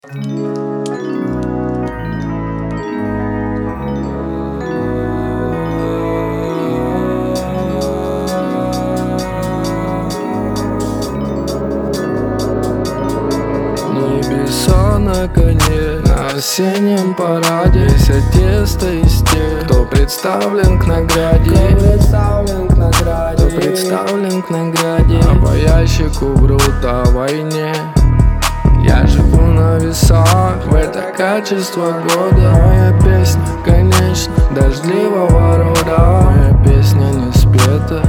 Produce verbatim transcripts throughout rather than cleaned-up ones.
Небеса на коне, на осеннем параде вся тесто из тех, кто представлен к награде, кто представлен к награде, кто представлен к награде. А по ящику врут о войне. Я живу на весах, в это качество года. Моя песня, конечно, дождливого рода. Моя песня не спета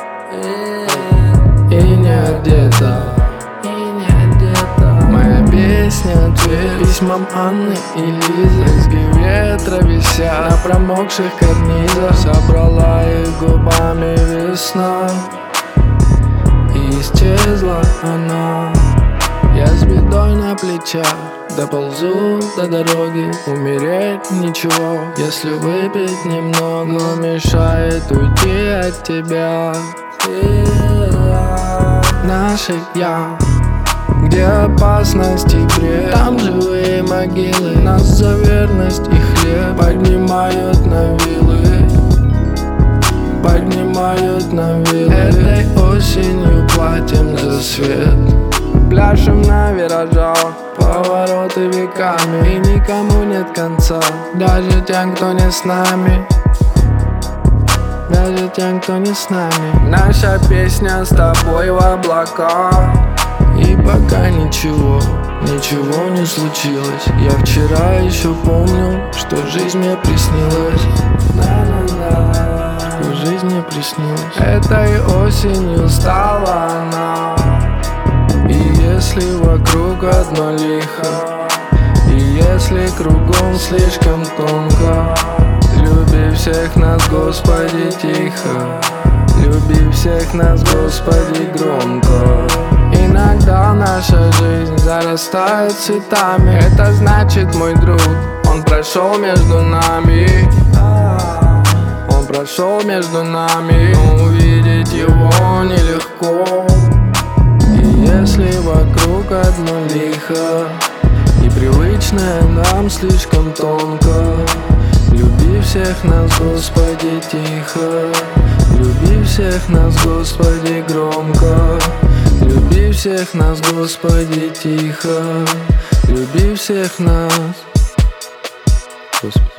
и не одета. Моя песня — ответ письмам Анны и Лизы. Брызги ветра висят на промокших карнизах. Собрала их губами весна, и исчезла она. Я с бедой на плечах доползу до дороги. Умереть ничего, если выпить немного, но мешает уйти от тебя. Наше я, где опасность и бред, там живые могилы. Нас за верность и хлеб поднимают на вилы, поднимают на вилы. Этой осенью платим за свет, пляшем на виражах, повороты веками, и никому нет конца, даже тем, кто не с нами. Даже тем, кто не с нами. Наша песня с тобой в облаках. И пока ничего, ничего не случилось. Я вчера еще помню, что жизнь мне приснилась. Что жизнь мне приснилась. Этой осенью стала она. И если вокруг одно лихо, и если кругом слишком тонко, люби всех нас, Господи, тихо. Люби всех нас, Господи, громко. Иногда наша жизнь зарастает цветами. Это значит, мой друг, он прошел между нами. Он прошел между нами, но увидеть его нелегко. И если вокруг одно лихо, и привычное нам слишком тонко, люби всех нас, Господи, тихо. Люби всех нас, Господи, громко. Люби всех нас, Господи, тихо. Люби всех нас, Господи.